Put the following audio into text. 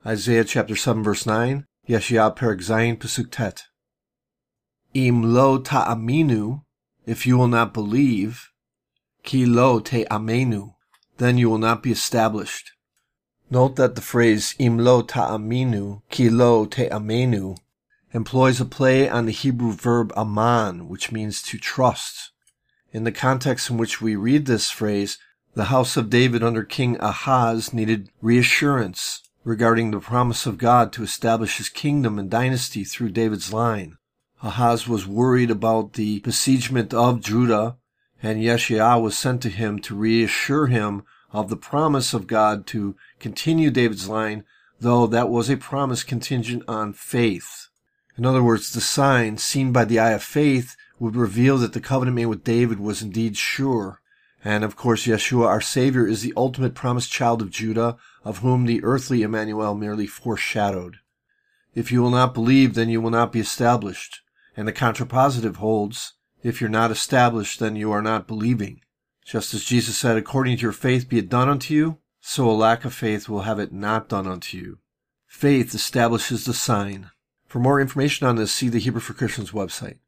Isaiah chapter 7 verse 9, Yeshaya perek zayin pasuk tet. Im lo ta'aminu, if you will not believe, ki lo te'amenu, then you will not be established. Note that the phrase im lo ta'aminu, ki lo te'amenu employs a play on the Hebrew verb aman, which means to trust. In the context in which we read this phrase, the house of David under King Ahaz needed reassurance regarding the promise of God to establish his kingdom and dynasty through David's line. Ahaz was worried about the besiegement of Judah, and Yeshaya was sent to him to reassure him of the promise of God to continue David's line, though that was a promise contingent on faith. In other words, the sign seen by the eye of faith would reveal that the covenant made with David was indeed sure. And of course, Yeshua, our Savior, is the ultimate promised child of Judah, of whom the earthly Emmanuel merely foreshadowed. If you will not believe, then you will not be established. And the contrapositive holds, if you're not established, then you are not believing. Just as Jesus said, according to your faith be it done unto you, so a lack of faith will have it not done unto you. Faith establishes the sign. For more information on this, see the Hebrew for Christians website.